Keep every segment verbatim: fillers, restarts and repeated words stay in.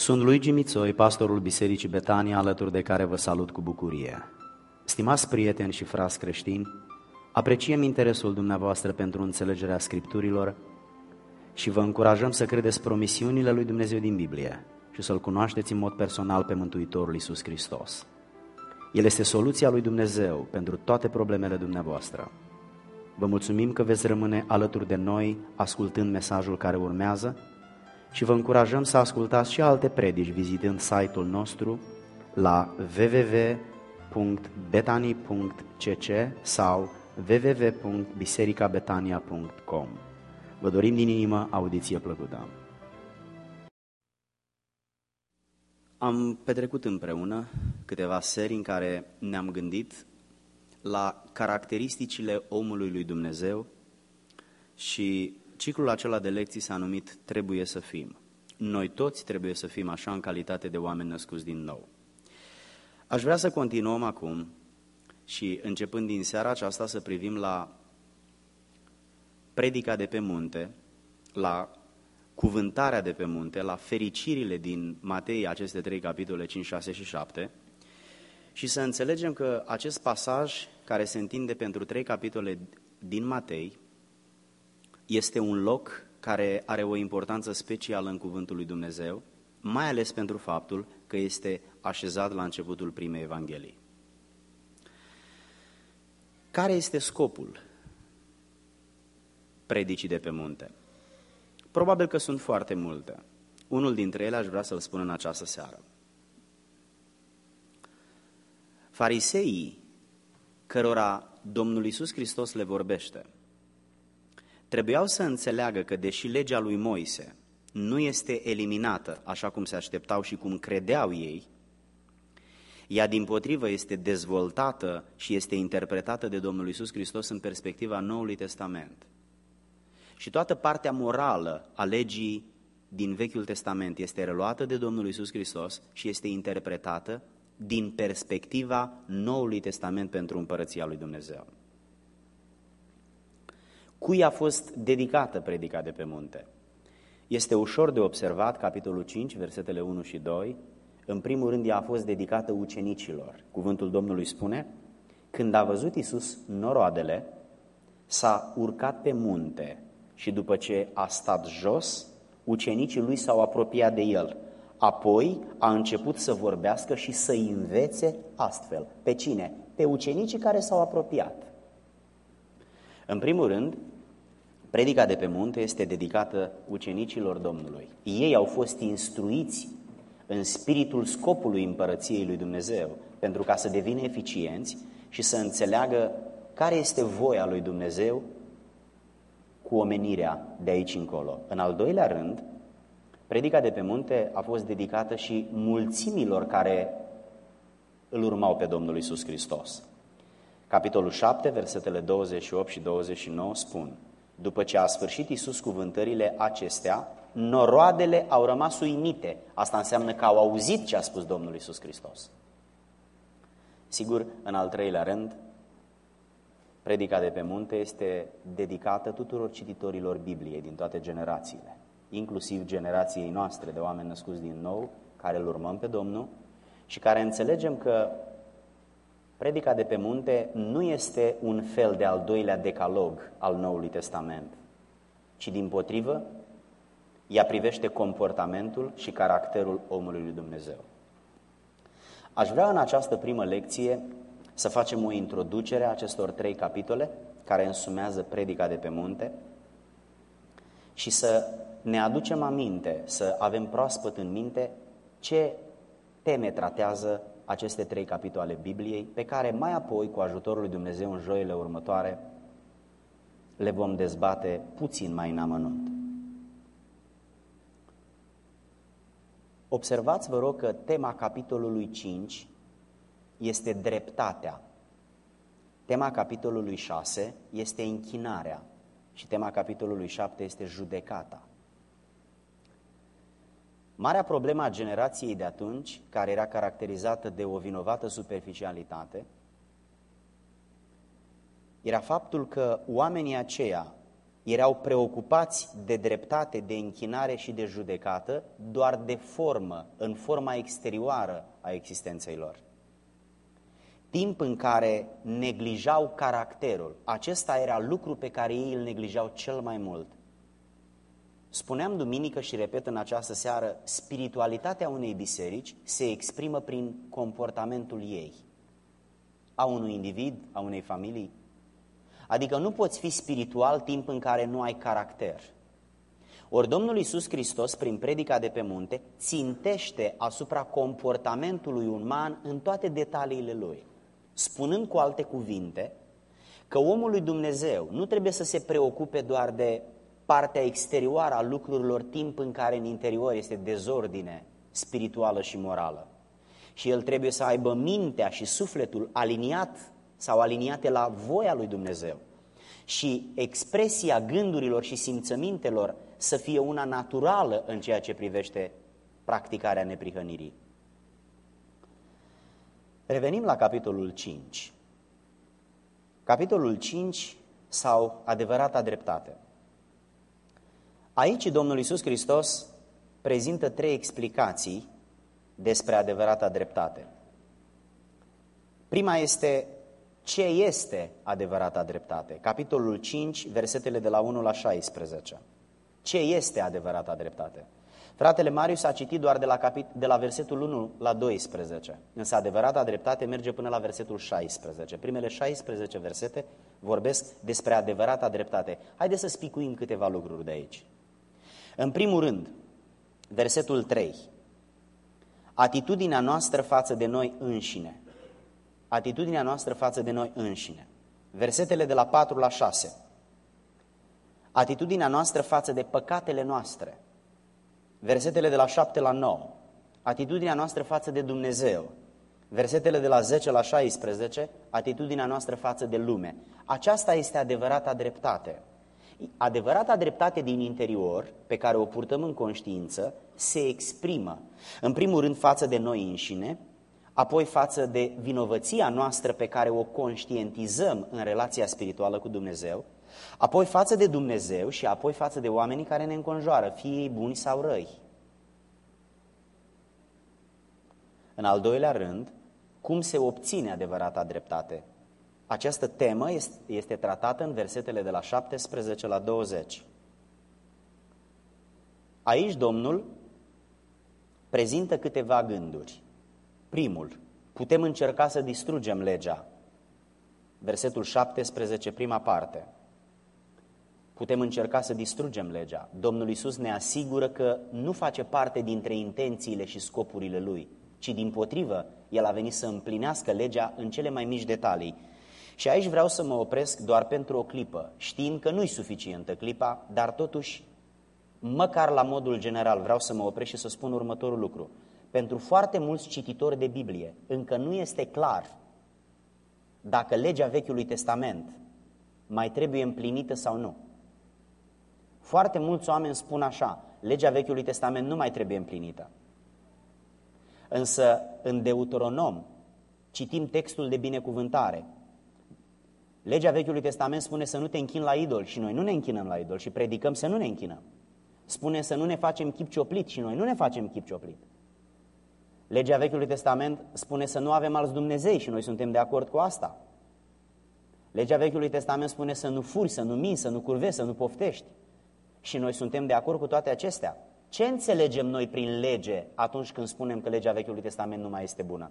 Sunt Luigi Mițoi, pastorul Bisericii Betania, alături de care vă salut cu bucurie. Stimați prieteni și frați creștini, apreciem interesul dumneavoastră pentru înțelegerea Scripturilor și vă încurajăm să credeți promisiunile lui Dumnezeu din Biblie și să-L cunoașteți în mod personal pe Mântuitorul Iisus Hristos. El este soluția lui Dumnezeu pentru toate problemele dumneavoastră. Vă mulțumim că veți rămâne alături de noi ascultând mesajul care urmează și vă încurajăm să ascultați și alte predici vizitând site-ul nostru la w w w punct betani punct c c sau w w w punct biserica betania punct com. Vă dorim din inimă audiție plăcută. Am petrecut împreună câteva seri în care ne-am gândit la caracteristicile omului lui Dumnezeu și ciclul acela de lecții s-a numit Trebuie să fim. Noi toți trebuie să fim așa în calitate de oameni născuți din nou. Aș vrea să continuăm acum și începând din seara aceasta să privim la predica de pe munte, la cuvântarea de pe munte, la fericirile din Matei, aceste trei capitole, cinci, șase și șapte, și să înțelegem că acest pasaj care se întinde pentru trei capitole din Matei este un loc care are o importanță specială în cuvântul lui Dumnezeu, mai ales pentru faptul că este așezat la începutul primei Evanghelii. Care este scopul predicii de pe munte? Probabil că sunt foarte multe. Unul dintre ele aș vrea să-l spun în această seară. Fariseii, cărora Domnul Iisus Hristos le vorbește, trebuiau să înțeleagă că deși legea lui Moise nu este eliminată așa cum se așteptau și cum credeau ei, ea dimpotrivă este dezvoltată și este interpretată de Domnul Iisus Hristos în perspectiva Noului Testament. Și toată partea morală a legii din Vechiul Testament este reluată de Domnul Iisus Hristos și este interpretată din perspectiva Noului Testament pentru Împărăția lui Dumnezeu. Cui a fost dedicată predica de pe munte? Este ușor de observat, capitolul cinci, versetele unu și doi. În primul rând, ea a fost dedicată ucenicilor. Cuvântul Domnului spune: când a văzut Iisus noroadele, s-a urcat pe munte și după ce a stat jos, ucenicii lui s-au apropiat de el. Apoi a început să vorbească și să-i învețe astfel. Pe cine? Pe ucenicii care s-au apropiat. În primul rând, predica de pe munte este dedicată ucenicilor Domnului. Ei au fost instruiți în spiritul scopului împărăției lui Dumnezeu, pentru ca să devină eficienți și să înțeleagă care este voia lui Dumnezeu cu omenirea de aici încolo. În al doilea rând, predica de pe munte a fost dedicată și mulțimilor care îl urmau pe Domnul Iisus Hristos. Capitolul șapte, versetele douăzeci și opt și douăzeci și nouă spun: după ce a sfârșit Iisus cuvântările acestea, noroadele au rămas uimite. Asta înseamnă că au auzit ce a spus Domnul Iisus Hristos. Sigur, în al treilea rând, predica de pe munte este dedicată tuturor cititorilor Bibliei din toate generațiile, inclusiv generației noastre de oameni născuți din nou, care îl urmăm pe Domnul și care înțelegem că predica de pe munte nu este un fel de al doilea decalog al Noului Testament, ci dimpotrivă, ea privește comportamentul și caracterul omului lui Dumnezeu. Aș vrea în această primă lecție să facem o introducere a acestor trei capitole care însumează predica de pe munte și să ne aducem aminte, să avem proaspăt în minte ce teme tratează aceste trei capitole Bibliei, pe care mai apoi, cu ajutorul lui Dumnezeu, în joile următoare, le vom dezbate puțin mai în amănunt. Observați, vă rog, că tema capitolului cinci este dreptatea. Tema capitolului șase este închinarea și tema capitolului șapte este judecata. Marea problemă a generației de atunci, care era caracterizată de o vinovată superficialitate, era faptul că oamenii aceia erau preocupați de dreptate, de închinare și de judecată doar de formă, în forma exterioară a existenței lor. Timp în care neglijau caracterul, acesta era lucru pe care ei îl neglijau cel mai mult. Spuneam duminică și repet în această seară, spiritualitatea unei biserici se exprimă prin comportamentul ei, a unui individ, a unei familii. Adică nu poți fi spiritual timp în care nu ai caracter. Ori Domnul Iisus Hristos, prin predica de pe munte, țintește asupra comportamentului uman în toate detaliile lui, spunând cu alte cuvinte că omul lui Dumnezeu nu trebuie să se preocupe doar de partea exterioară a lucrurilor, timp în care în interior este dezordine spirituală și morală. Și el trebuie să aibă mintea și sufletul aliniat sau aliniate la voia lui Dumnezeu. Și expresia gândurilor și simțămintelor să fie una naturală în ceea ce privește practicarea neprihănirii. Revenim la capitolul cinci. Capitolul cinci sau adevărata dreptate. Aici Domnul Iisus Hristos prezintă trei explicații despre adevărata dreptate. Prima este ce este adevărata dreptate. Capitolul cinci, versetele de la unu la șaisprezece. Ce este adevărata dreptate? Fratele Marius a citit doar de la, capit- de la versetul unu la doisprezece, însă adevărata dreptate merge până la versetul șaisprezece. Primele șaisprezece versete vorbesc despre adevărata dreptate. Haideți să spicuim câteva lucruri de aici. În primul rând, versetul trei. Atitudinea noastră față de noi înșine. Atitudinea noastră față de noi înșine. Versetele de la patru la șase. Atitudinea noastră față de păcatele noastre. Versetele de la șapte la nouă. Atitudinea noastră față de Dumnezeu. Versetele de la zece la șaisprezece. Atitudinea noastră față de lume. Aceasta este adevărata dreptate. Adevărata dreptate din interior, pe care o purtăm în conștiință, se exprimă, în primul rând, față de noi înșine, apoi față de vinovăția noastră pe care o conștientizăm în relația spirituală cu Dumnezeu, apoi față de Dumnezeu și apoi față de oamenii care ne înconjoară, fie ei buni sau răi. În al doilea rând, cum se obține adevărata dreptate? Această temă este tratată în versetele de la șaptesprezece la douăzeci. Aici Domnul prezintă câteva gânduri. Primul, putem încerca să distrugem legea. Versetul șaptesprezece, prima parte. Putem încerca să distrugem legea. Domnul Iisus ne asigură că nu face parte dintre intențiile și scopurile Lui, ci dimpotrivă, El a venit să împlinească legea în cele mai mici detalii. Și aici vreau să mă opresc doar pentru o clipă, știind că nu-i suficientă clipa, dar totuși, măcar la modul general, vreau să mă opresc și să spun următorul lucru. Pentru foarte mulți cititori de Biblie, încă nu este clar dacă legea Vechiului Testament mai trebuie împlinită sau nu. Foarte mulți oameni spun așa, legea Vechiului Testament nu mai trebuie împlinită. Însă, în Deuteronom, citim textul de binecuvântare. Legea Vechiului Testament spune să nu te închini la idol și noi nu ne închinăm la idol și predicăm să nu ne închinăm. Spune să nu ne facem chip cioplit și noi nu ne facem chip cioplit. Legea Vechiului Testament spune să nu avem alți Dumnezei și noi suntem de acord cu asta. Legea Vechiului Testament spune să nu furi, să nu minți, să nu curvezi, să nu poftești. Și noi suntem de acord cu toate acestea. Ce înțelegem noi prin lege atunci când spunem că legea Vechiului Testament nu mai este bună?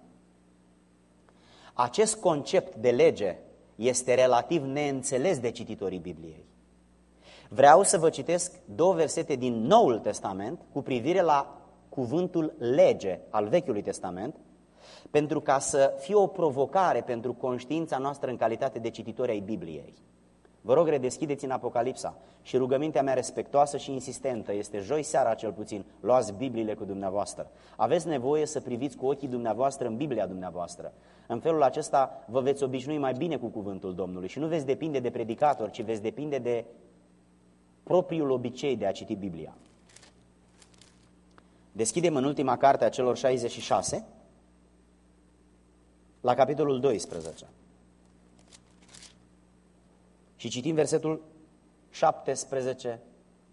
Acest concept de lege este relativ neînțeles de cititorii Bibliei. Vreau să vă citesc două versete din Noul Testament cu privire la cuvântul lege al Vechiului Testament, pentru ca să fie o provocare pentru conștiința noastră în calitate de cititori ai Bibliei. Vă rog, redeschideți în Apocalipsa și rugămintea mea respectoasă și insistentă este joi seara cel puțin, luați Bibliile cu dumneavoastră. Aveți nevoie să priviți cu ochii dumneavoastră în Biblia dumneavoastră. În felul acesta vă veți obișnui mai bine cu cuvântul Domnului și nu veți depinde de predicator, ci veți depinde de propriul obicei de a citi Biblia. Deschidem în ultima carte a celor șaizeci și șase, la capitolul doisprezece. Și citim versetul șaptesprezece.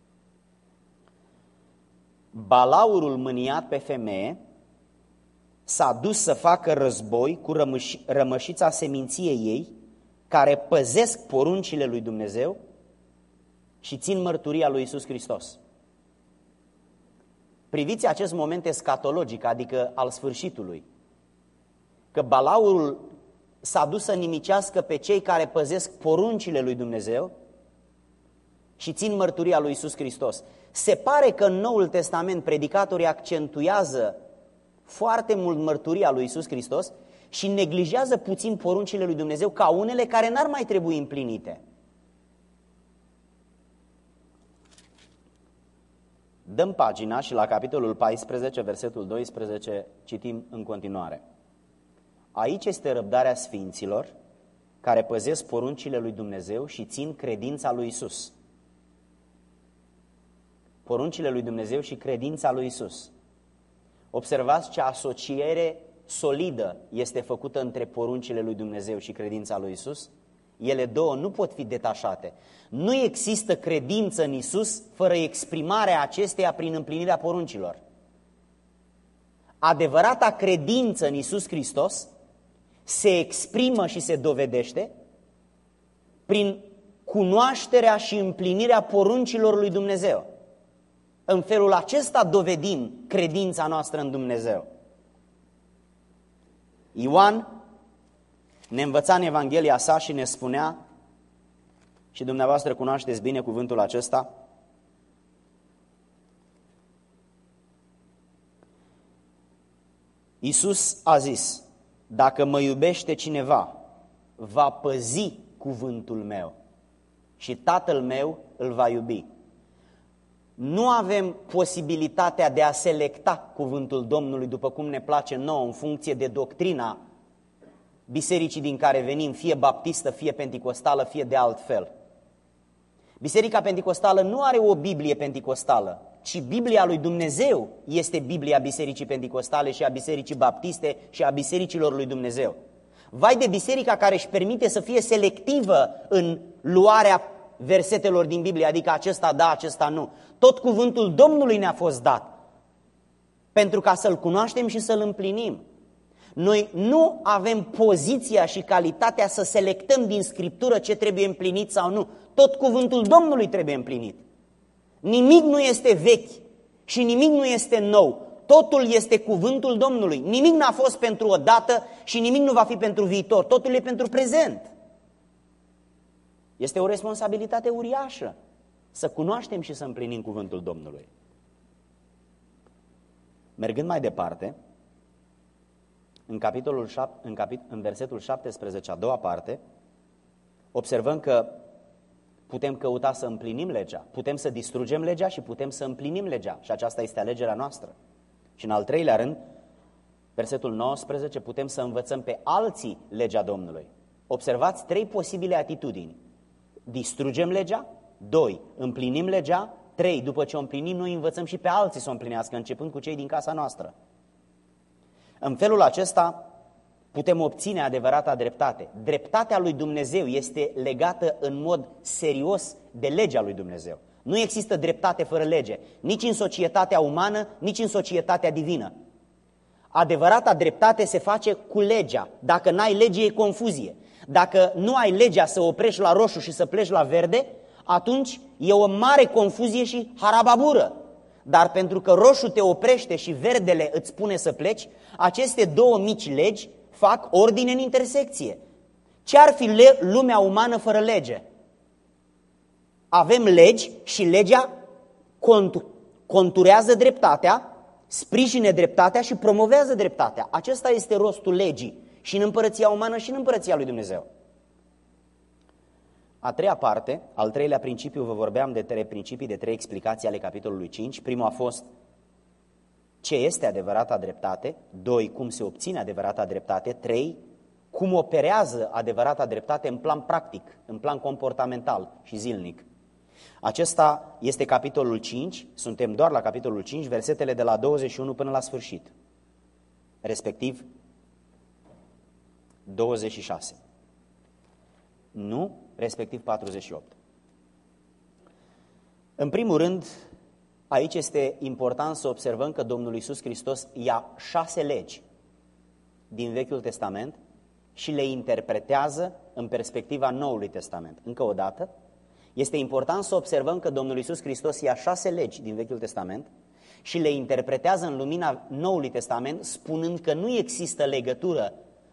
Balaurul mâniat pe femeie s-a dus să facă război cu rămăși, rămășița seminției ei, care păzesc poruncile lui Dumnezeu și țin mărturia lui Iisus Hristos. Priviți acest moment escatologic, adică al sfârșitului, că Balaurul s-a dus să nimicească pe cei care păzesc poruncile lui Dumnezeu și țin mărturia lui Iisus Hristos. Se pare că în Noul Testament predicatorii accentuează foarte mult mărturia lui Iisus Hristos și neglijează puțin poruncile lui Dumnezeu ca unele care n-ar mai trebui împlinite. Dăm pagina și la capitolul paisprezece, versetul doisprezece, citim în continuare. Aici este răbdarea sfinților care păzesc poruncile lui Dumnezeu și țin credința lui Iisus. Poruncile lui Dumnezeu și credința lui Iisus. Observați ce asociere solidă este făcută între poruncile lui Dumnezeu și credința lui Iisus. Ele două nu pot fi detașate. Nu există credință în Iisus fără exprimarea acesteia prin împlinirea poruncilor. Adevărata credință în Iisus Hristos se exprimă și se dovedește prin cunoașterea și împlinirea poruncilor lui Dumnezeu. În felul acesta dovedim credința noastră în Dumnezeu. Ioan ne învăța în Evanghelia sa și ne spunea, și dumneavoastră cunoașteți bine cuvântul acesta, Iisus a zis, dacă mă iubește cineva, va păzi cuvântul meu și Tatăl meu îl va iubi. Nu avem posibilitatea de a selecta cuvântul Domnului după cum ne place nouă, în funcție de doctrina bisericii din care venim, fie baptistă, fie penticostală, fie de alt fel. Biserica penticostală nu are o Biblie penticostală, ci Biblia lui Dumnezeu este Biblia bisericii penticostale și a bisericii baptiste și a bisericilor lui Dumnezeu. Vai de biserica care își permite să fie selectivă în luarea versetelor din Biblie, adică acesta da, acesta nu. Tot cuvântul Domnului ne-a fost dat pentru ca să-L cunoaștem și să-L împlinim. Noi nu avem poziția și calitatea să selectăm din Scriptură ce trebuie împlinit sau nu. Tot cuvântul Domnului trebuie împlinit. Nimic nu este vechi și nimic nu este nou. Totul este cuvântul Domnului. Nimic n-a fost pentru o dată și nimic nu va fi pentru viitor. Totul e pentru prezent. Este o responsabilitate uriașă să cunoaștem și să împlinim cuvântul Domnului. Mergând mai departe, în, capitolul șapte, în, capit, în versetul șaptesprezece, a doua parte, observăm că putem căuta să împlinim legea, putem să distrugem legea și putem să împlinim legea și aceasta este alegerea noastră. Și în al treilea rând, versetul nouăsprezece, putem să învățăm pe alții legea Domnului. Observați trei posibile atitudini. Distrugem legea, doi, împlinim legea, trei, după ce o împlinim, noi învățăm și pe alții să o împlinească, începând cu cei din casa noastră. În felul acesta putem obține adevărata dreptate. Dreptatea lui Dumnezeu este legată în mod serios de legea lui Dumnezeu. Nu există dreptate fără lege, nici în societatea umană, nici în societatea divină. Adevărata dreptate se face cu legea. Dacă n-ai lege, e confuzie. Dacă nu ai legea să oprești la roșu și să pleci la verde, atunci e o mare confuzie și harababură. Dar pentru că roșu te oprește și verdele îți spune să pleci, aceste două mici legi fac ordine în intersecție. Ce ar fi lumea umană fără lege? Avem legi și legea conturează dreptatea, sprijine dreptatea și promovează dreptatea. Acesta este rostul legii și în împărăția umană și în împărăția lui Dumnezeu. A treia parte, al treilea principiu, vă vorbeam de trei principii, de trei explicații ale capitolului cinci. Primul a fost ce este adevărata dreptate, doi, cum se obține adevărata dreptate, trei, cum operează adevărata dreptate în plan practic, în plan comportamental și zilnic. Acesta este capitolul cinci, suntem doar la capitolul cinci, versetele de la douăzeci și unu până la sfârșit, respectiv douăzeci și șase. Nu, respectiv patruzeci și opt. În primul rând, aici este important să observăm că Domnul Iisus Hristos ia șase legi din Vechiul Testament și le interpretează în perspectiva Noului Testament. Încă o dată, este important să observăm că Domnul Iisus Hristos ia șase legi din Vechiul Testament și le interpretează în lumina Noului Testament, spunând că nu există legătură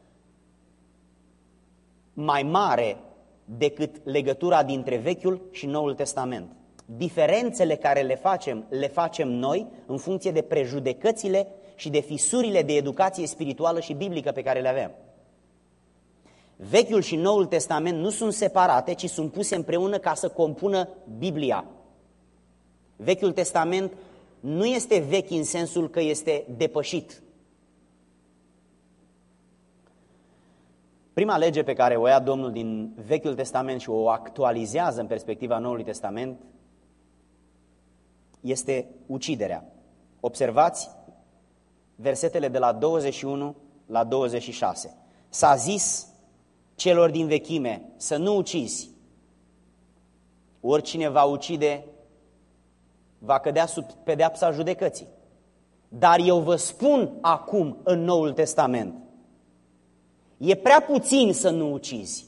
mai mare decât legătura dintre Vechiul și Noul Testament. Diferențele care le facem, le facem noi în funcție de prejudecățile și de fisurile de educație spirituală și biblică pe care le avem. Vechiul și Noul Testament nu sunt separate, ci sunt puse împreună ca să compună Biblia. Vechiul Testament nu este vechi în sensul că este depășit. Prima lege pe care o ia Domnul din Vechiul Testament și o actualizează în perspectiva Noului Testament este uciderea. Observați versetele de la douăzeci și unu la douăzeci și șase. S-a zis celor din vechime să nu ucizi. Oricine va ucide va cădea sub pedeapsa judecății. Dar eu vă spun acum în Noul Testament, e prea puțin să nu ucizi.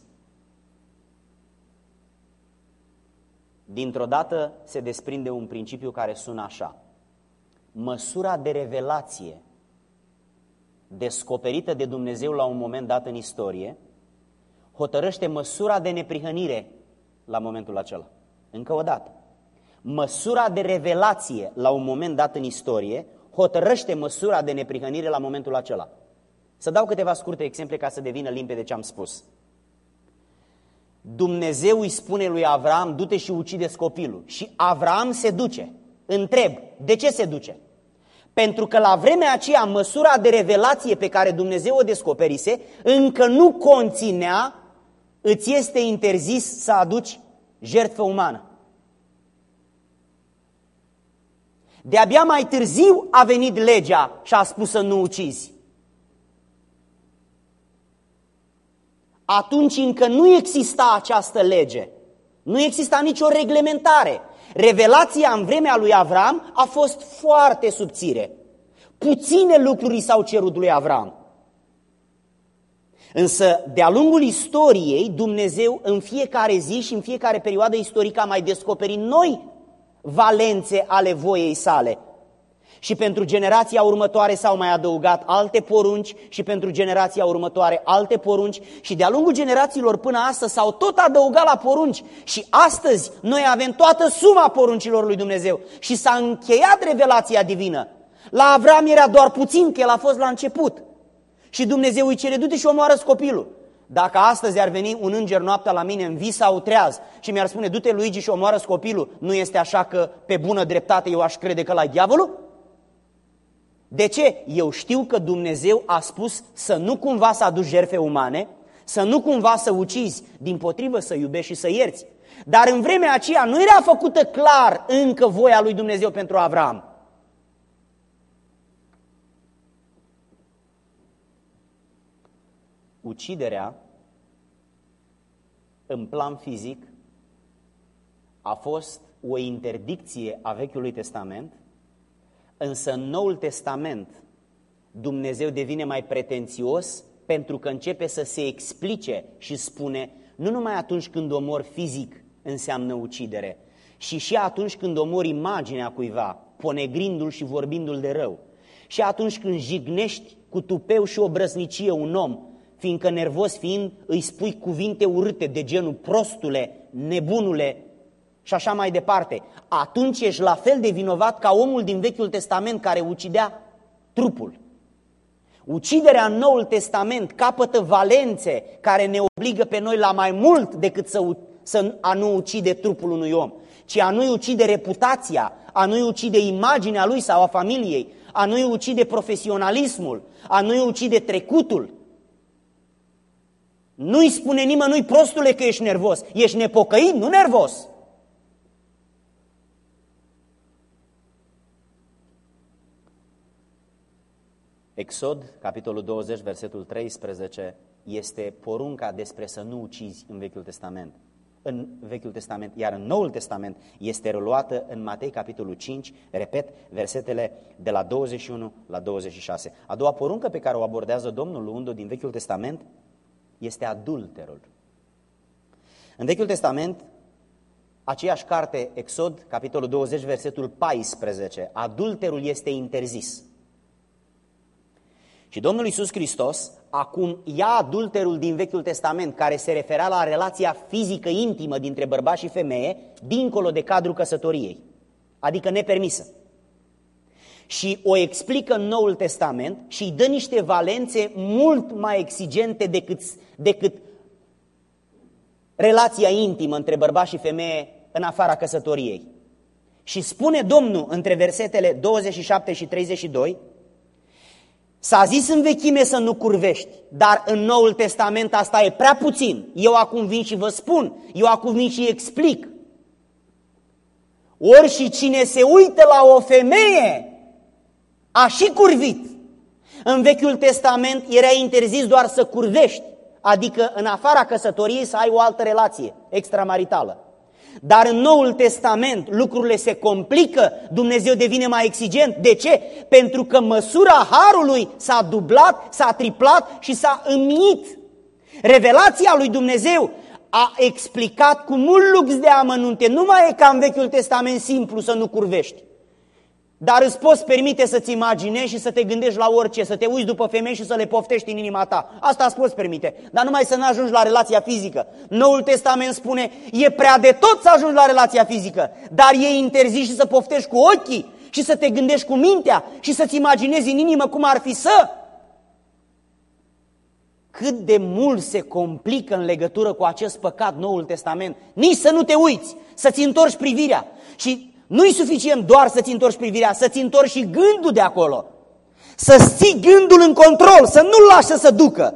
Dintr-o dată se desprinde un principiu care sună așa. Măsura de revelație descoperită de Dumnezeu la un moment dat în istorie hotărăște măsura de neprihănire la momentul acela. Încă o dată. Măsura de revelație la un moment dat în istorie hotărăște măsura de neprihănire la momentul acela. Să dau câteva scurte exemple ca să devină limpede ce am spus. Dumnezeu îi spune lui Avram, du-te și ucide-ți copilul. Și Avram se duce. Întreb, de ce se duce? Pentru că la vremea aceea măsura de revelație pe care Dumnezeu o descoperise încă nu conținea, îți este interzis să aduci jertfă umană. De-abia mai târziu a venit legea și a spus să nu ucizi. Atunci încă nu exista această lege, nu exista nicio reglementare. Revelația în vremea lui Avram a fost foarte subțire. Puține lucruri s-au cerut lui Avram. Însă, de-a lungul istoriei, Dumnezeu în fiecare zi și în fiecare perioadă istorică a mai descoperit noi valențe ale voiei sale. Și pentru generația următoare s-au mai adăugat alte porunci și pentru generația următoare alte porunci și de-a lungul generațiilor până astăzi s-au tot adăugat la porunci și astăzi noi avem toată suma poruncilor lui Dumnezeu și s-a încheiat revelația divină. La Avram era doar puțin, că el a fost la început și Dumnezeu îi cere, du-te și omoară-ți copilul. Dacă astăzi ar veni un înger noaptea la mine în vis sau treaz și mi-ar spune, du-te Luigi și omoară-ți copilul, nu este așa că pe bună dreptate eu aș crede că la diavolul? De ce? Eu știu că Dumnezeu a spus să nu cumva să aduci jertfe umane, să nu cumva să ucizi, dimpotrivă să iubești și să ierți. Dar în vremea aceea nu era făcută clar încă voia lui Dumnezeu pentru Avram. Uciderea, în plan fizic, a fost o interdicție a Vechiului Testament. Însă în Noul Testament Dumnezeu devine mai pretențios pentru că începe să se explice și spune nu numai atunci când omori fizic înseamnă ucidere, și și atunci când omori imaginea cuiva, ponegrindu-l și vorbindu-l de rău, și atunci când jignești cu tupeu și obrăznicie un om, fiindcă nervos fiind îi spui cuvinte urâte de genul prostule, nebunule, și așa mai departe, atunci ești la fel de vinovat ca omul din Vechiul Testament care ucidea trupul. Uciderea în Noul Testament capătă valențe care ne obligă pe noi la mai mult decât să, să a nu ucide trupul unui om, ci a nu-i ucide reputația, a nu-i ucide imaginea lui sau a familiei, a nu-i ucide profesionalismul, a nu-i ucide trecutul. Nu-i spune nimănui, prostule, că ești nervos, ești nepocăit, nu nervos. Exod, capitolul douăzeci, versetul treisprezece, este porunca despre să nu ucizi în Vechiul Testament. în Vechiul Testament, iar în Noul Testament este reluată în Matei, capitolul cinci, repet, versetele de la douăzeci și unu la douăzeci și șase. A doua poruncă pe care o abordează Domnul luând-o din Vechiul Testament este adulterul. În Vechiul Testament, aceeași carte, Exod, capitolul douăzeci, versetul paisprezece, adulterul este interzis. Și Domnul Iisus Hristos acum ia adulterul din Vechiul Testament, care se referea la relația fizică intimă dintre bărbat și femeie, dincolo de cadrul căsătoriei, adică nepermisă. Și o explică în Noul Testament și îi dă niște valențe mult mai exigente decât, decât relația intimă între bărbat și femeie în afara căsătoriei. Și spune Domnul între versetele douăzeci și șapte și treizeci și doi, s-a zis în vechime să nu curvești, dar în Noul Testament asta e prea puțin. Eu acum vin și vă spun, eu acum vin și explic. Ori și cine se uită la o femeie a și curvit. În Vechiul Testament era interzis doar să curvești, adică în afara căsătoriei să ai o altă relație extramaritală. Dar în Noul Testament lucrurile se complică, Dumnezeu devine mai exigent. De ce? Pentru că măsura harului s-a dublat, s-a triplat și s-a înmit. Revelația lui Dumnezeu a explicat cu mult lux de amănunte. Nu mai e ca în Vechiul Testament simplu să nu curvești. Dar îți poți permite să-ți imaginezi și să te gândești la orice, să te uiți după femei și să le poftești în inima ta. Asta îți poți permite, dar numai să nu ajungi la relația fizică. Noul Testament spune, e prea de tot să ajungi la relația fizică, dar e interzis și să poftești cu ochii și să te gândești cu mintea și să-ți imaginezi în inimă cum ar fi să... Cât de mult se complică în legătură cu acest păcat Noul Testament. Nici să nu te uiți, să-ți întorci privirea și... Nu-i suficient doar să-ți întorci privirea, să-ți întorci și gândul de acolo. Să-ți ții gândul în control, să nu-l lași să se ducă.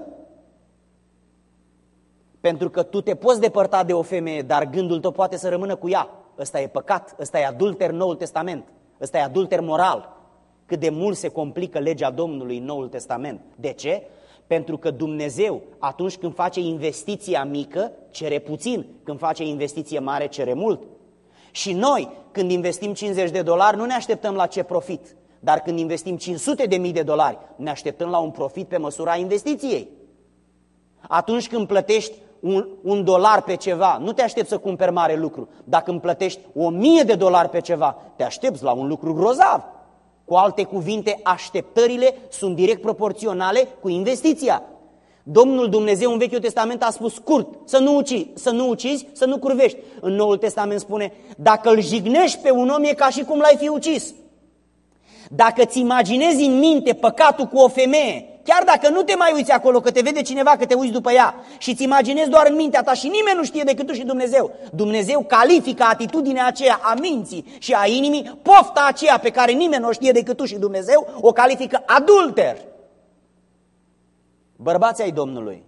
Pentru că tu te poți depărta de o femeie, dar gândul tău poate să rămână cu ea. Ăsta e păcat, ăsta e adulter Noul Testament, ăsta e adulter moral. Cât de mult se complică legea Domnului în Noul Testament. De ce? Pentru că Dumnezeu, atunci când face investiția mică, cere puțin. Când face investiție mare, cere mult. Și noi, când investim cincizeci de dolari, nu ne așteptăm la ce profit. Dar când investim cinci sute de mii de dolari, ne așteptăm la un profit pe măsura investiției. Atunci când plătești un, un dolar pe ceva, nu te aștepți să cumperi mare lucru. Dacă îmi plătești o mie de dolari pe ceva, te aștepți la un lucru grozav. Cu alte cuvinte, așteptările sunt direct proporționale cu investiția. Domnul Dumnezeu în Vechiul Testament a spus scurt, să nu ucizi, să nu ucizi, să nu curvești. În Noul Testament spune, dacă îl jignești pe un om e ca și cum l-ai fi ucis. Dacă îți imaginezi în minte păcatul cu o femeie, chiar dacă nu te mai uiți acolo, că te vede cineva, că te uiți după ea și îți imaginezi doar în mintea ta și nimeni nu știe decât tu și Dumnezeu, Dumnezeu califică atitudinea aceea a minții și a inimii, pofta aceea pe care nimeni nu o știe decât tu și Dumnezeu, o califică adulter. Bărbații ai Domnului,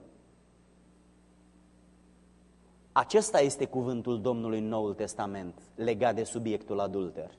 acesta este cuvântul Domnului în Noul Testament legat de subiectul adulter.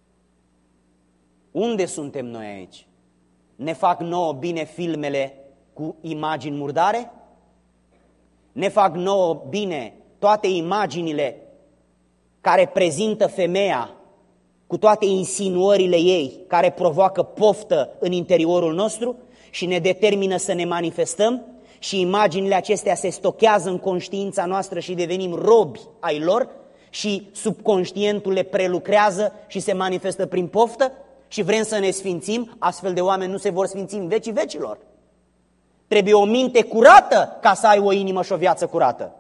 Unde suntem noi aici? Ne fac nouă bine filmele cu imagini murdare? Ne fac nouă bine toate imaginile care prezintă femeia cu toate insinuările ei, care provoacă poftă în interiorul nostru și ne determină să ne manifestăm? Și imaginile acestea se stochează în conștiința noastră și devenim robi ai lor și subconștientul le prelucrează și se manifestă prin poftă? Și vrem să ne sfințim, astfel de oameni nu se vor sfinți în vecii vecilor. Trebuie o minte curată ca să ai o inimă și o viață curată.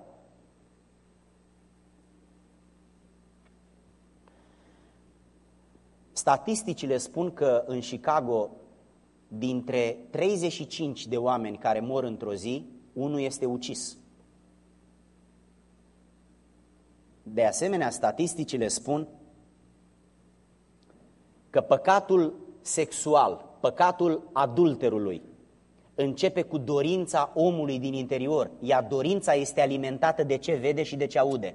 Statisticile spun că în Chicago, dintre treizeci și cinci de oameni care mor într-o zi, unul este ucis. De asemenea, statisticile spun că păcatul sexual, păcatul adulterului, începe cu dorința omului din interior, iar dorința este alimentată de ce vede și de ce aude.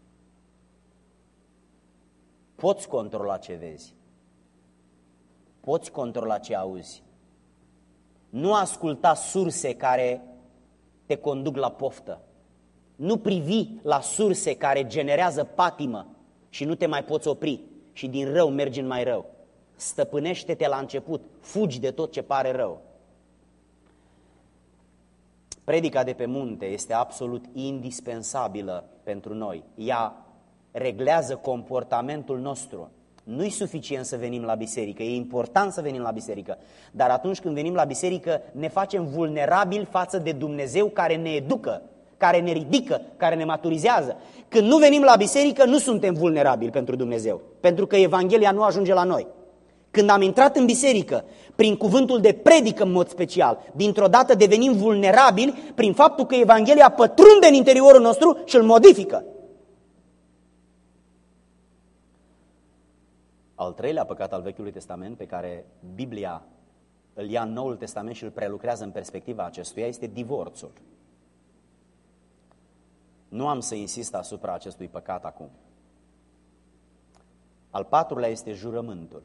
Poți controla ce vezi, poți controla ce auzi. Nu asculta surse care te conduc la poftă. Nu privi la surse care generează patimă și nu te mai poți opri și din rău mergi în mai rău. Stăpânește-te la început, fugi de tot ce pare rău. Predica de pe munte este absolut indispensabilă pentru noi. Ea reglează comportamentul nostru. Nu-i suficient să venim la biserică, e important să venim la biserică, dar atunci când venim la biserică ne facem vulnerabili față de Dumnezeu care ne educă, care ne ridică, care ne maturizează. Când nu venim la biserică, nu suntem vulnerabili pentru Dumnezeu, pentru că Evanghelia nu ajunge la noi. Când am intrat în biserică, prin cuvântul de predică în mod special, dintr-o dată devenim vulnerabili prin faptul că Evanghelia pătrunde în interiorul nostru și îl modifică. Al treilea păcat al Vechiului Testament pe care Biblia îl ia în Noul Testament și îl prelucrează în perspectiva acestuia este divorțul. Nu am să insist asupra acestui păcat acum. Al patrulea este jurământul.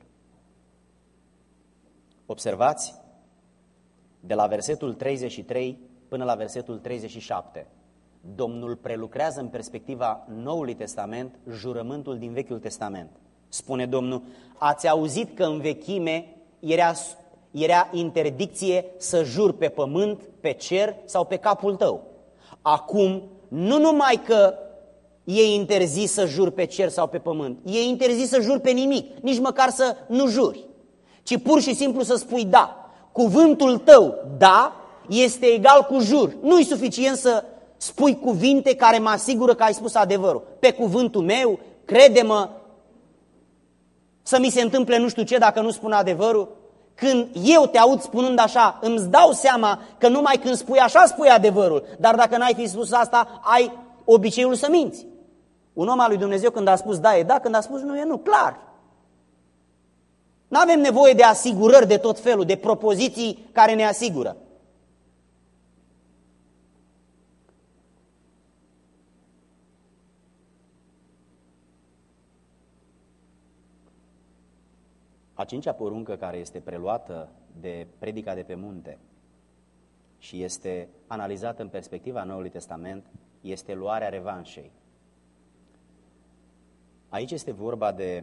Observați, de la versetul treizeci și trei până la versetul treizeci și șapte, Domnul prelucrează în perspectiva Noului Testament jurământul din Vechiul Testament. Spune Domnul, ați auzit că în vechime era, era interdicție să juri pe pământ, pe cer sau pe capul tău. Acum, nu numai că e interzis să juri pe cer sau pe pământ, e interzis să juri pe nimic, nici măcar să nu juri, ci pur și simplu să spui da. Cuvântul tău, da, este egal cu jur. Nu-i suficient să spui cuvinte care mă asigură că ai spus adevărul. Pe cuvântul meu, crede-mă, să mi se întâmple nu știu ce dacă nu spun adevărul. Când eu te aud spunând așa, îmi dau seama că numai când spui așa spui adevărul, dar dacă n-ai fi spus asta, ai obiceiul să minți. Un om al lui Dumnezeu când a spus da e da, când a spus nu e nu, clar. Nu avem nevoie de asigurări de tot felul, de propoziții care ne asigură. A cincea poruncă care este preluată de predica de pe munte și este analizată în perspectiva Noului Testament este luarea revanșei. Aici este vorba de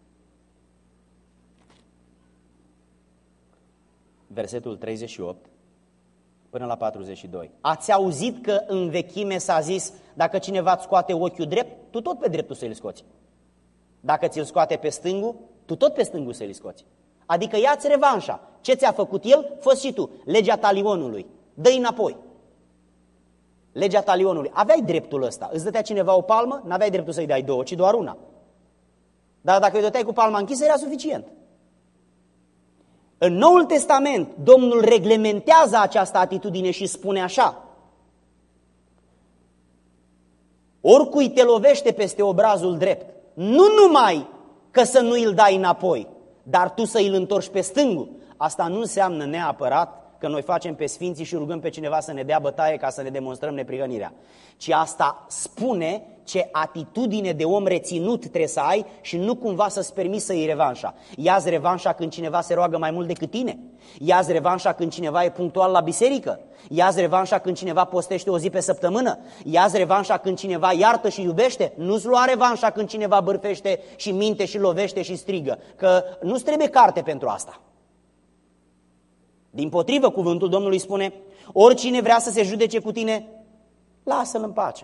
versetul treizeci și opt până la patruzeci și doi. Ați auzit că în vechime s-a zis, dacă cineva îți scoate ochiul drept, tu tot pe dreptul să-l scoți. Dacă ți-l scoate pe stângul, tu tot pe stângul să-l scoți. Adică ia-ți revanșa. Ce ți-a făcut el, fă-ți și tu. Legea talionului. Dă-i înapoi. Legea talionului. Aveai dreptul ăsta. Îți dătea cineva o palmă, n-aveai dreptul să-i dai două, ci doar una. Dar dacă îi dăteai cu palma închisă, era suficient. În Noul Testament, Domnul reglementează această atitudine și spune așa: oricui te lovește peste obrazul drept, nu numai că să nu îl dai înapoi, dar tu să îl întorci pe stângul. Asta nu înseamnă neapărat că noi facem pe sfinții și rugăm pe cineva să ne dea bătaie ca să ne demonstrăm neprihănirea, ci asta spune ce atitudine de om reținut trebuie să ai și nu cumva să-ți permiți să iei revanșa. Ia-ți revanșa când cineva se roagă mai mult decât tine, ia-ți revanșa când cineva e punctual la biserică, ia-ți revanșa când cineva postește o zi pe săptămână, ia-ți revanșa când cineva iartă și iubește, nu-ți lua revanșa când cineva bârfește și minte și lovește și strigă, că nu-ți trebuie carte pentru asta. Dimpotrivă, cuvântul Domnului spune, oricine vrea să se judece cu tine, lasă-l în pace.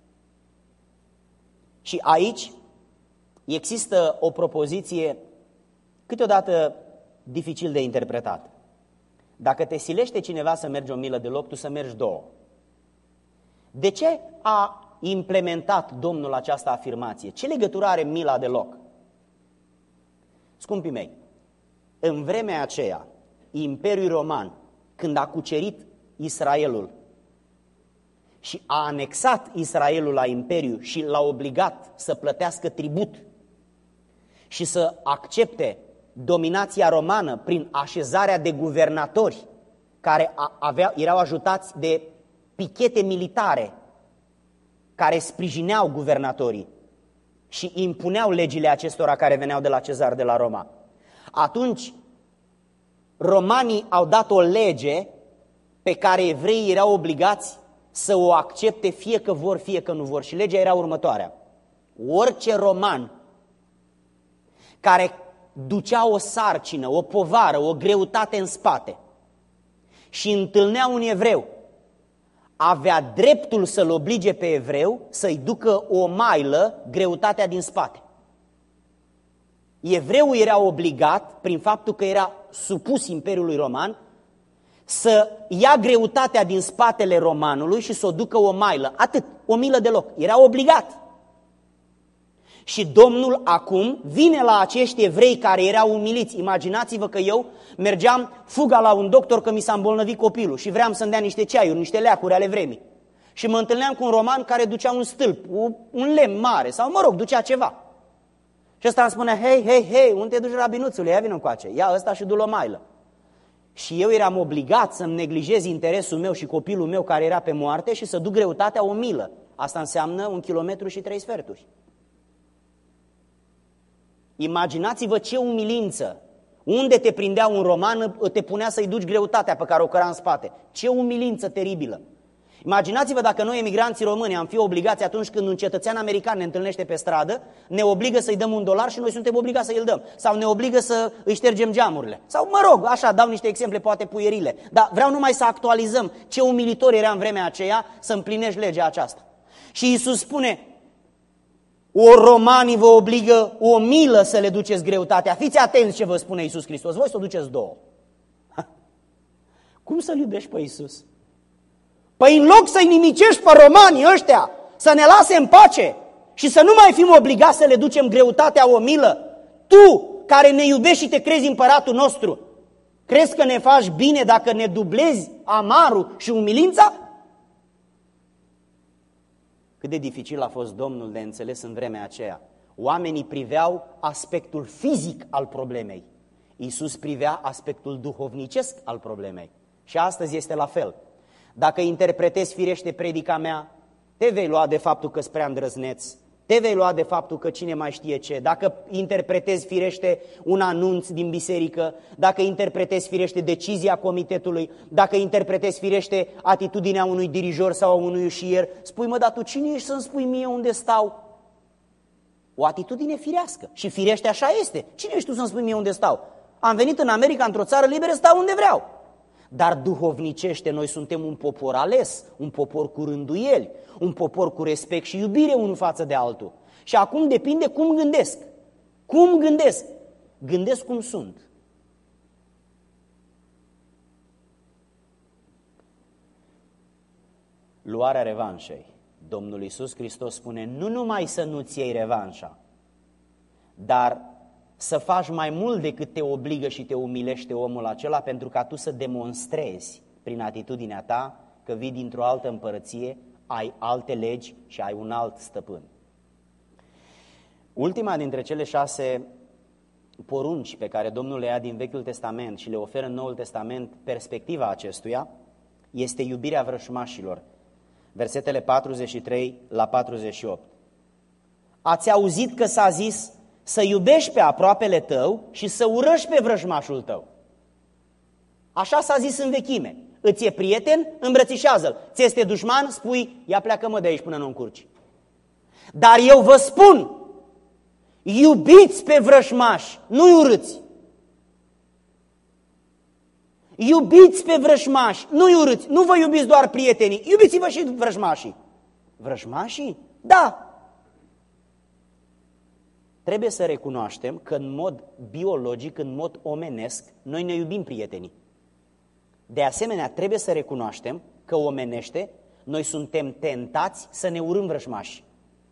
Și aici există o propoziție câteodată dificil de interpretat. Dacă te silește cineva să mergi o milă de loc, tu să mergi două. De ce a implementat Domnul această afirmație? Ce legătură are mila de loc? Scumpii mei, în vremea aceea, Imperiul Roman, când a cucerit Israelul și a anexat Israelul la imperiu și l-a obligat să plătească tribut și să accepte dominația romană prin așezarea de guvernatori care avea, erau ajutați de pichete militare care sprijineau guvernatorii și impuneau legile acestora care veneau de la Cezar de la Roma. Atunci romanii au dat o lege pe care evreii erau obligați să o accepte fie că vor, fie că nu vor. Și legea era următoarea. Orice roman care ducea o sarcină, o povară, o greutate în spate și întâlnea un evreu, avea dreptul să-l oblige pe evreu să-i ducă o mailă greutatea din spate. Evreul era obligat, prin faptul că era supus Imperiului Roman, să ia greutatea din spatele romanului și să o ducă o mailă. Atât, o milă de loc. Era obligat. Și Domnul acum vine la acești evrei care erau umiliți. Imaginați-vă că eu mergeam fuga la un doctor că mi s-a îmbolnăvit copilul și vreau să-mi dea niște ceaiuri, niște leacuri ale vremii. Și mă întâlneam cu un roman care ducea un stâlp, un lemn mare sau, mă rog, ducea ceva. Și ăsta îmi spunea, hei, hei, hei, unde te duci, rabinuțule, ia vină încoace, ia ăsta și du-l o mailă. Și eu eram obligat să-mi neglijez interesul meu și copilul meu care era pe moarte și să duc greutatea o milă. Asta înseamnă un kilometru și trei sferturi. Imaginați-vă ce umilință. Unde te prindea un roman, te punea să-i duci greutatea pe care o căra în spate. Ce umilință teribilă. Imaginați-vă dacă noi, emigranții români, am fi obligați atunci când un cetățean american ne întâlnește pe stradă, ne obligă să-i dăm un dolar și noi suntem obligați să-i dăm. Sau ne obligă să îi ștergem geamurile. Sau, mă rog, așa, dau niște exemple, poate puierile. Dar vreau numai să actualizăm ce umilitor era în vremea aceea să împlinești legea aceasta. Și Iisus spune, o romanii vă obligă o milă să le duceți greutatea. Fiți atenți ce vă spune Iisus Hristos, voi să o duceți două. Cum să-L iubești pe Iisus? Păi în loc să-i nimicești pe romanii ăștia, să ne lase în pace și să nu mai fim obligați să le ducem greutatea o milă, tu care ne iubești și te crezi împăratul nostru, crezi că ne faci bine dacă ne dublezi amarul și umilința? Cât de dificil a fost Domnul de înțeles în vremea aceea. Oamenii priveau aspectul fizic al problemei. Iisus privea aspectul duhovnicesc al problemei. Și astăzi este la fel. Dacă interpretezi firește predica mea, te vei lua de faptul că-s prea îndrăzneț, te vei lua de faptul că cine mai știe ce. Dacă interpretezi firește un anunț din biserică, dacă interpretezi firește decizia comitetului, dacă interpretezi firește atitudinea unui dirijor sau a unui ușier, spui, mă, dar tu cine ești să-mi spui mie unde stau? O atitudine firească. Și firește așa este. Cine ești tu să-mi spui mie unde stau? Am venit în America, într-o țară liberă, stau unde vreau. Dar duhovnicește, noi suntem un popor ales, un popor cu rânduieli, un popor cu respect și iubire unul față de altul. Și acum depinde cum gândesc. Cum gândesc? Gândesc cum sunt. Luarea revanșei. Domnul Iisus Hristos spune, nu numai să nu-ți iei revanșa, dar să faci mai mult decât te obligă și te umilește omul acela, pentru ca tu să demonstrezi prin atitudinea ta că vii dintr-o altă împărăție, ai alte legi și ai un alt stăpân. Ultima dintre cele șase porunci pe care Domnul le ia din Vechiul Testament și le oferă în Noul Testament perspectiva acestuia este iubirea vrășmașilor. Versetele patruzeci și trei la patruzeci și opt. Ați auzit că s-a zis să iubești pe aproapele tău și să urăști pe vrăjmașul tău. Așa s-a zis în vechime. Îți e prieten? Îmbrățișează-l. Ți este dușman? Spui, ia pleacă-mă de aici până nu încurci. Dar eu vă spun, iubiți pe vrăjmași, nu-i urâți. Iubiți pe vrăjmași, nu-i urâți. Nu vă iubiți doar prietenii, iubiți-vă și vrăjmașii. Vrăjmașii? Da. Trebuie să recunoaștem că în mod biologic, în mod omenesc, noi ne iubim prietenii. De asemenea, trebuie să recunoaștem că omenește, noi suntem tentați să ne urâm vrăjmași.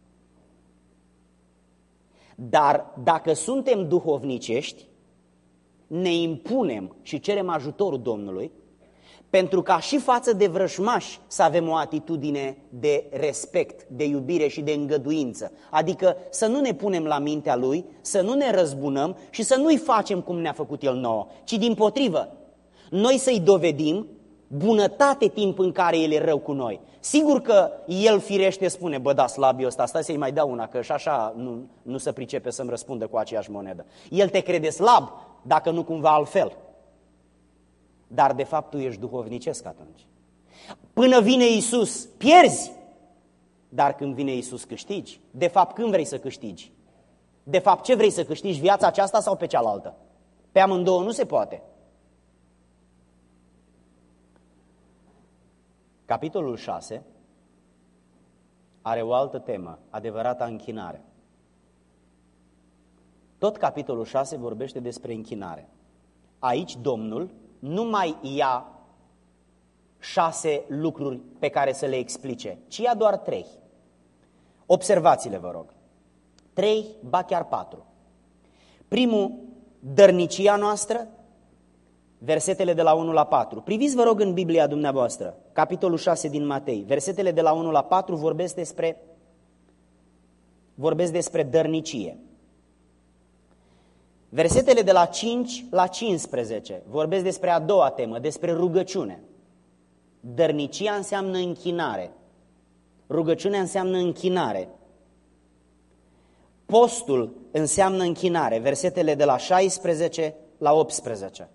Dar dacă suntem duhovnicești, ne impunem și cerem ajutorul Domnului, pentru ca și față de vrăjmași să avem o atitudine de respect, de iubire și de îngăduință. Adică să nu ne punem la mintea Lui, să nu ne răzbunăm și să nu-i facem cum ne-a făcut El nouă, ci dimpotrivă, noi să-i dovedim bunătate timp în care El e rău cu noi. Sigur că El firește spune, bă, da, slabiul ăsta, stai să-i mai dau una, că și așa nu, nu se pricepe să-mi răspundă cu aceeași monedă. El te crede slab, dacă nu cumva altfel. Dar de fapt tu ești duhovnicesc atunci. Până vine Iisus, pierzi, dar când vine Iisus, câștigi. De fapt, când vrei să câștigi? De fapt, ce vrei să câștigi, viața aceasta sau pe cealaltă? Pe amândouă nu se poate. Capitolul șase are o altă temă, adevărata închinare. Tot capitolul șase vorbește despre închinare. Aici Domnul nu mai ia șase lucruri pe care să le explice, ci ia doar trei. Observați-le, vă rog. Trei, ba chiar patru. Primul, dărnicia noastră, versetele de la unu la patru. Priviți, vă rog, în Biblia dumneavoastră, capitolul șase din Matei. Versetele de la unu la patru vorbesc despre, vorbesc despre dărnicie. Versetele de la cinci la cincisprezece vorbesc despre a doua temă, despre rugăciune. Dărnicia înseamnă închinare. Rugăciunea înseamnă închinare. Postul înseamnă închinare. Versetele de la șaisprezece la optsprezece.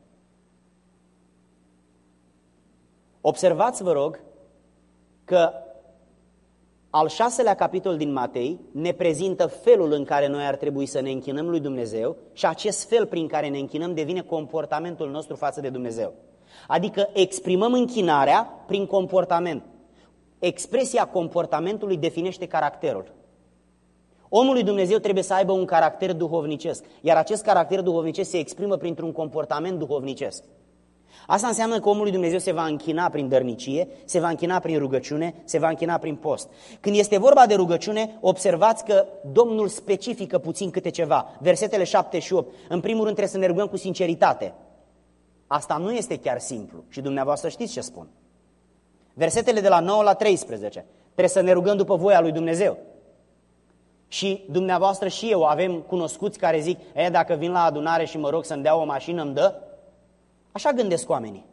Observați, vă rog, că al șaselea capitol din Matei ne prezintă felul în care noi ar trebui să ne închinăm lui Dumnezeu și acest fel prin care ne închinăm devine comportamentul nostru față de Dumnezeu. Adică exprimăm închinarea prin comportament. Expresia comportamentului definește caracterul. Omul lui Dumnezeu trebuie să aibă un caracter duhovnicesc, iar acest caracter duhovnicesc se exprimă printr-un comportament duhovnicesc. Asta înseamnă că omul lui Dumnezeu se va închina prin dărnicie, se va închina prin rugăciune, se va închina prin post. Când este vorba de rugăciune, observați că Domnul specifică puțin câte ceva. Versetele șapte și opt. În primul rând trebuie să ne rugăm cu sinceritate. Asta nu este chiar simplu și dumneavoastră știți ce spun. Versetele de la nouă la treisprezece. Trebuie să ne rugăm după voia lui Dumnezeu. Și dumneavoastră și eu avem cunoscuți care zic, e, dacă vin la adunare și mă rog să-mi dea o mașină, îmi dă? Așa gândesc oamenii.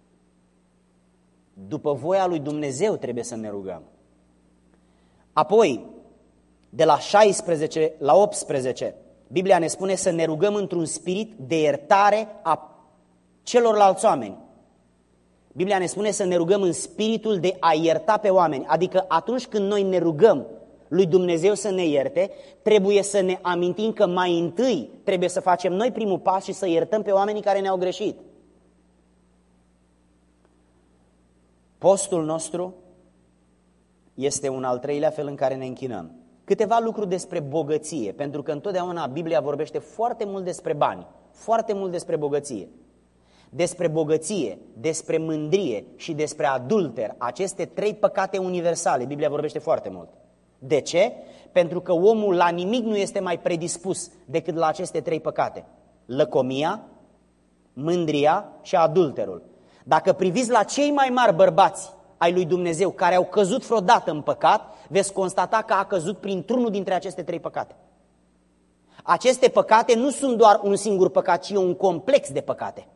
După voia lui Dumnezeu trebuie să ne rugăm. Apoi, de la șaisprezece la optsprezece, Biblia ne spune să ne rugăm într-un spirit de iertare a celorlalți oameni. Biblia ne spune să ne rugăm în spiritul de a ierta pe oameni. Adică atunci când noi ne rugăm lui Dumnezeu să ne ierte, trebuie să ne amintim că mai întâi trebuie să facem noi primul pas și să iertăm pe oamenii care ne-au greșit. Postul nostru este un al treilea fel în care ne închinăm. Câteva lucruri despre bogăție, pentru că întotdeauna Biblia vorbește foarte mult despre bani, foarte mult despre bogăție. Despre bogăție, despre mândrie și despre adulter, aceste trei păcate universale, Biblia vorbește foarte mult. De ce? Pentru că omul la nimic nu este mai predispus decât la aceste trei păcate. Lăcomia, mândria și adulterul. Dacă priviți la cei mai mari bărbați ai lui Dumnezeu care au căzut vreodată în păcat, veți constata că a căzut printr-unul dintre aceste trei păcate. Aceste păcate nu sunt doar un singur păcat, ci un complex de păcate.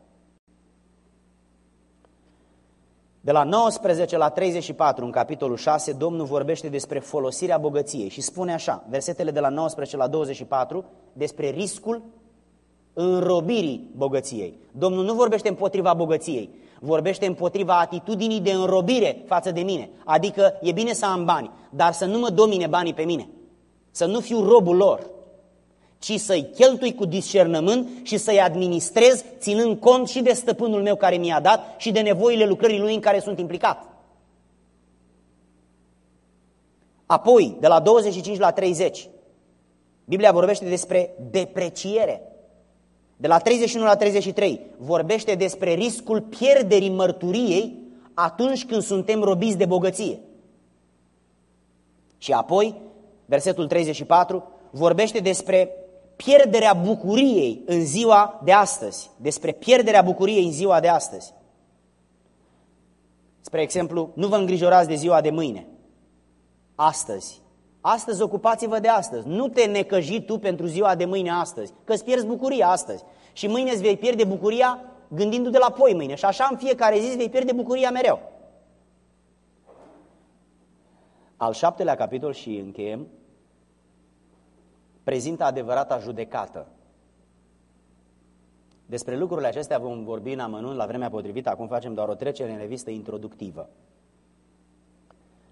De la nouăsprezece la treizeci și patru, în capitolul șase, Domnul vorbește despre folosirea bogăției și spune așa, versetele de la nouăsprezece la douăzeci și patru, despre riscul înrobirii bogăției. Domnul nu vorbește împotriva bogăției, vorbește împotriva atitudinii de înrobire față de mine. Adică e bine să am bani, dar să nu mă domine banii pe mine, să nu fiu robul lor, ci să-i cheltui cu discernământ și să-i administrez ținând cont și de stăpânul meu care mi-a dat și de nevoile lucrării lui în care sunt implicat. Apoi, de la douăzeci și cinci la treizeci, Biblia vorbește despre depreciere. De la treizeci și unu la treizeci și trei vorbește despre riscul pierderii mărturiei atunci când suntem robiți de bogăție. Și apoi, versetul treizeci și patru, vorbește despre pierderea bucuriei în ziua de astăzi. Despre pierderea bucuriei în ziua de astăzi. Spre exemplu, nu vă îngrijorați de ziua de mâine. Astăzi. Astăzi ocupați-vă de astăzi. Nu te necăji tu pentru ziua de mâine astăzi, că îți pierzi bucuria astăzi. Și mâine îți vei pierde bucuria gândindu-te la poi mâine. Și așa în fiecare zi îți vei pierde bucuria mereu. Al șaptelea capitol, și încheiem, prezintă adevărata judecată. Despre lucrurile acestea vom vorbi în amănunt la vremea potrivită, acum facem doar o trecere în revistă introductivă.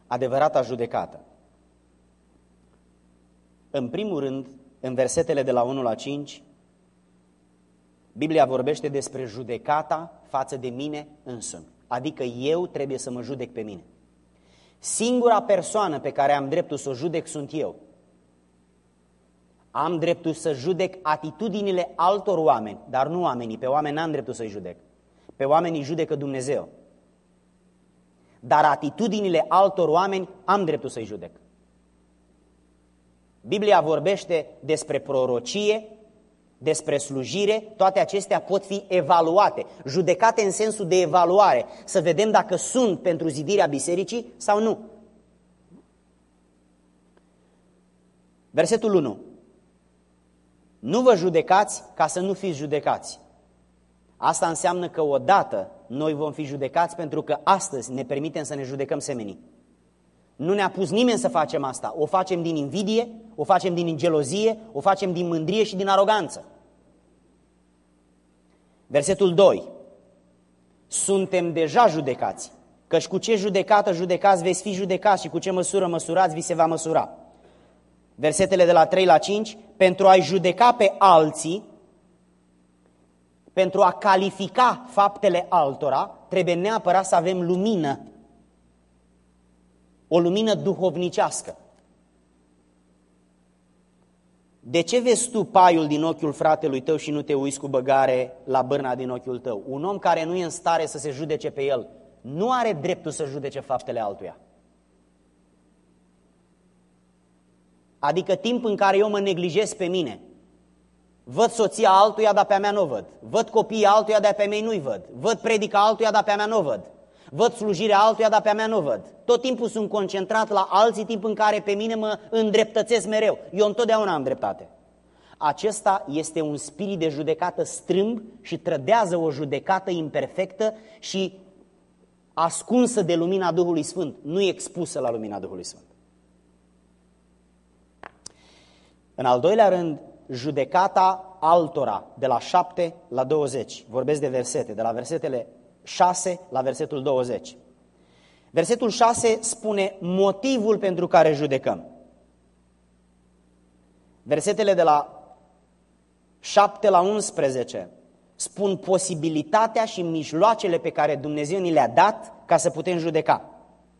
adevărata judecată. În primul rând, în versetele de la unu la cinci, Biblia vorbește despre judecata față de mine însumi. Adică eu trebuie să mă judec pe mine. Singura persoană pe care am dreptul să o judec sunt eu. Am dreptul să judec atitudinile altor oameni, dar nu oamenii. Pe oameni n-am dreptul să-i judec. Pe oamenii judecă Dumnezeu. Dar atitudinile altor oameni am dreptul să-i judec. Biblia vorbește despre prorocie, despre slujire, toate acestea pot fi evaluate, judecate în sensul de evaluare, să vedem dacă sunt pentru zidirea bisericii sau nu. Versetul unu. Nu vă judecați ca să nu fiți judecați. Asta înseamnă că odată noi vom fi judecați pentru că astăzi ne permitem să ne judecăm semenii. Nu ne-a pus nimeni să facem asta. O facem din invidie, o facem din gelozie, o facem din mândrie și din aroganță. Versetul doi. Suntem deja judecați, căci cu ce judecată judecați veți fi judecați și cu ce măsură măsurați vi se va măsura. Versetele de la trei la cinci. Pentru a-i judeca pe alții, pentru a califica faptele altora, trebuie neapărat să avem lumină. O lumină duhovnicească. De ce vezi tu paiul din ochiul fratelui tău și nu te uiți cu băgare la bârna din ochiul tău? Un om care nu e în stare să se judece pe el, nu are dreptul să judece faptele altuia. Adică timp în care eu mă neglijez pe mine, văd soția altuia, dar pe a mea nu o văd. Văd copiii altuia, dar pe a mei nu-i văd. Văd predica altuia, dar pe a mea nu o văd. Văd slujirea altuia, dar pe a mea nu o văd. Tot timpul sunt concentrat la alții, timp în care pe mine mă îndreptățesc mereu. Eu întotdeauna am dreptate. Acesta este un spirit de judecată strâmb și trădează o judecată imperfectă și ascunsă de lumina Duhului Sfânt, nu expusă la lumina Duhului Sfânt. În al doilea rând, judecata altora, de la șapte la douăzeci. Vorbesc de versete, de la versetele șase la versetul douăzeci. Versetul șase spune motivul pentru care judecăm. Versetele de la șapte la unsprezece spun posibilitatea și mijloacele pe care Dumnezeu ni le-a dat ca să putem judeca.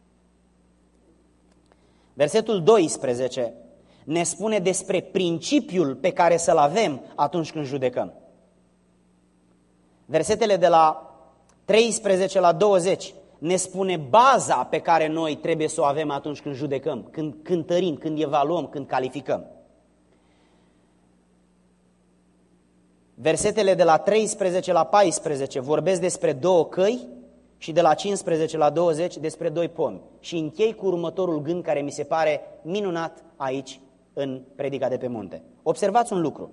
Versetul doisprezece ne spune despre principiul pe care să-l avem atunci când judecăm. Versetele de la treisprezece la douăzeci ne spune baza pe care noi trebuie să o avem atunci când judecăm, când cântărim, când evaluăm, când calificăm. Versetele de la treisprezece la paisprezece vorbesc despre două căi și de la cincisprezece la douăzeci despre doi pomi. Și închei cu următorul gând care mi se pare minunat aici în predica de pe munte. Observați un lucru.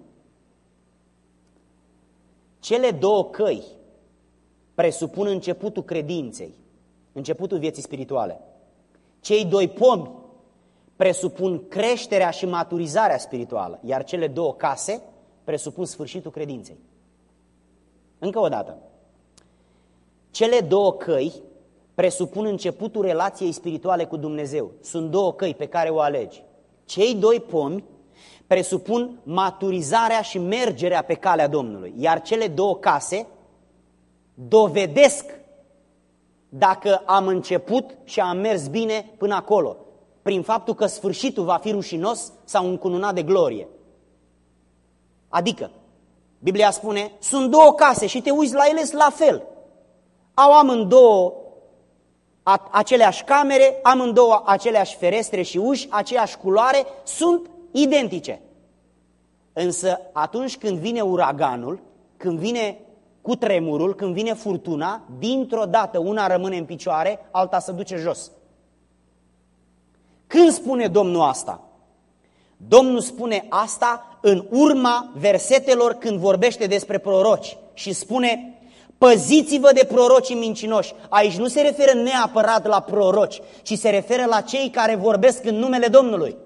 Cele două căi presupun începutul credinței, începutul vieții spirituale. Cei doi pomi presupun creșterea și maturizarea spirituală, iar cele două case presupun sfârșitul credinței. Încă o dată. Cele două căi presupun începutul relației spirituale cu Dumnezeu. Sunt două căi pe care o alegi. Cei doi pomi presupun maturizarea și mergerea pe calea Domnului, iar cele două case dovedesc dacă am început și am mers bine până acolo, prin faptul că sfârșitul va fi rușinos sau încununat de glorie. Adică, Biblia spune, sunt două case și te uiți la ele la fel. Au amândouă aceleași camere, amândouă aceleași ferestre și uși, aceeași culoare, sunt identice. Însă atunci când vine uraganul, când vine cutremurul, când vine furtuna, dintr-o dată una rămâne în picioare, alta se duce jos. Când spune Domnul asta? Domnul spune asta în urma versetelor când vorbește despre proroci și spune: păziți-vă de prorocii mincinoși. Aici nu se referă neapărat la proroci, ci se referă la cei care vorbesc în numele Domnului,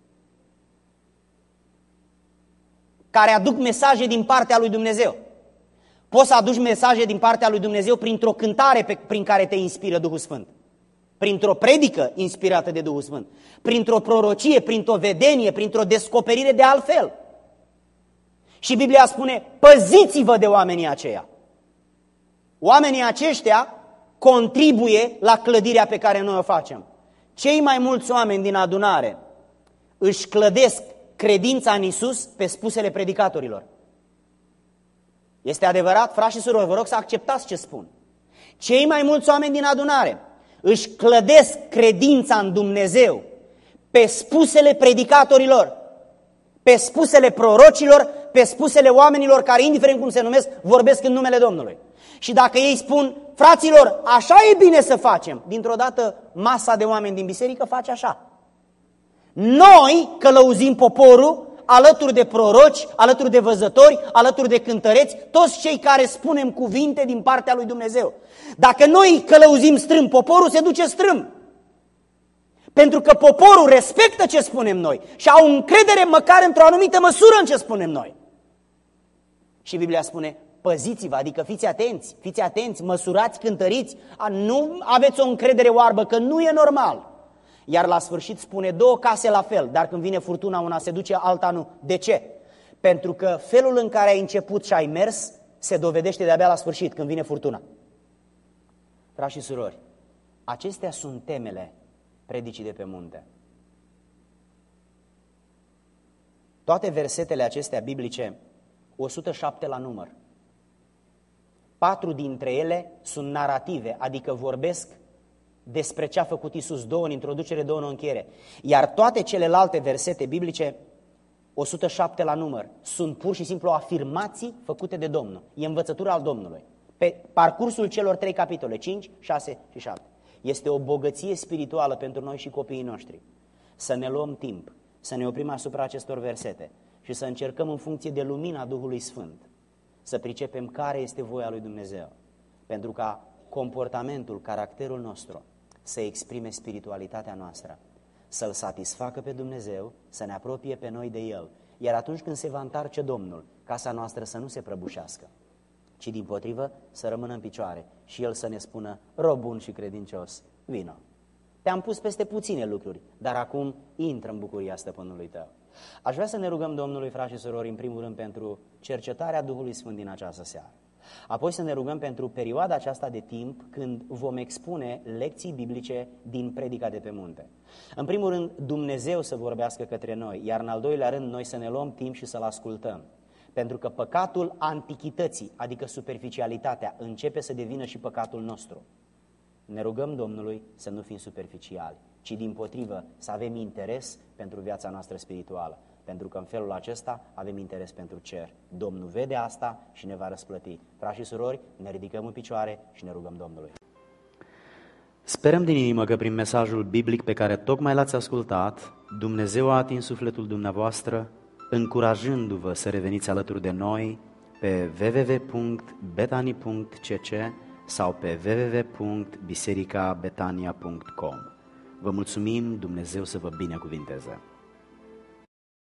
care aduc mesaje din partea lui Dumnezeu. Poți să aduci mesaje din partea lui Dumnezeu printr-o cântare pe, prin care te inspiră Duhul Sfânt. printr-o predică inspirată de Duhul Sfânt, printr-o prorocie, printr-o vedenie, printr-o descoperire de altfel. Și Biblia spune, păziți-vă de oamenii aceia. Oamenii aceștia contribuie la clădirea pe care noi o facem. Cei mai mulți oameni din adunare își clădesc credința în Iisus pe spusele predicatorilor. Este adevărat, frați și surori, vă rog să acceptați ce spun. Cei mai mulți oameni din adunare își clădesc credința în Dumnezeu pe spusele predicatorilor, pe spusele prorocilor, pe spusele oamenilor care, indiferent cum se numesc, vorbesc în numele Domnului. Și dacă ei spun, fraților, așa e bine să facem, dintr-o dată masa de oameni din biserică face așa. Noi călăuzim poporul alături de proroci, alături de văzători, alături de cântăreți, toți cei care spunem cuvinte din partea lui Dumnezeu. Dacă noi călăuzim strâmb, poporul se duce strâmb. Pentru că poporul respectă ce spunem noi și au încredere măcar într-o anumită măsură în ce spunem noi. Și Biblia spune, păziți-vă, adică fiți atenți, fiți atenți, măsurați, cântăriți, nu aveți o încredere oarbă, că nu e normal. Iar la sfârșit spune, două case la fel, dar când vine furtuna, una se duce, alta nu. De ce? Pentru că felul în care ai început și ai mers se dovedește de-abia la sfârșit, când vine furtuna. Frați și surori, acestea sunt temele predicii de pe munte. Toate versetele acestea biblice, o sută șapte la număr, patru dintre ele sunt narrative, adică vorbesc despre ce a făcut Iisus, două în introducere, două în încheiere. Iar toate celelalte versete biblice, o sută șapte la număr, sunt pur și simplu afirmații făcute de Domnul. E învățătura al Domnului. Pe parcursul celor trei capitole, cinci, șase și șapte. Este o bogăție spirituală pentru noi și copiii noștri. Să ne luăm timp, să ne oprim asupra acestor versete și să încercăm în funcție de lumina Duhului Sfânt să pricepem care este voia lui Dumnezeu. Pentru ca comportamentul, caracterul nostru să exprime spiritualitatea noastră, să-L satisfacă pe Dumnezeu, să ne apropie pe noi de El. Iar atunci când se va întoarce Domnul, casa noastră să nu se prăbușească, ci dimpotrivă să rămână în picioare și El să ne spună, rob bun și credincios, vino. Te-am pus peste puține lucruri, dar acum intră în bucuria stăpânului tău. Aș vrea să ne rugăm Domnului, frați și surori, în primul rând pentru cercetarea Duhului Sfânt din această seară. Apoi să ne rugăm pentru perioada aceasta de timp când vom expune lecții biblice din predica de pe munte. În primul rând, Dumnezeu să vorbească către noi, iar în al doilea rând, noi să ne luăm timp și să-L ascultăm. Pentru că păcatul antichității, adică superficialitatea, începe să devină și păcatul nostru. Ne rugăm Domnului să nu fim superficiali, ci dimpotrivă să avem interes pentru viața noastră spirituală. Pentru că în felul acesta avem interes pentru cer. Domnul vede asta și ne va răsplăti. Frați și surori, ne ridicăm în picioare și ne rugăm Domnului. Sperăm din inimă că prin mesajul biblic pe care tocmai l-ați ascultat, Dumnezeu a atins sufletul dumneavoastră, încurajându-vă să reveniți alături de noi pe w w w punct betani punct c c sau pe w w w punct biserica betania punct com. Vă mulțumim, Dumnezeu să vă binecuvinteze!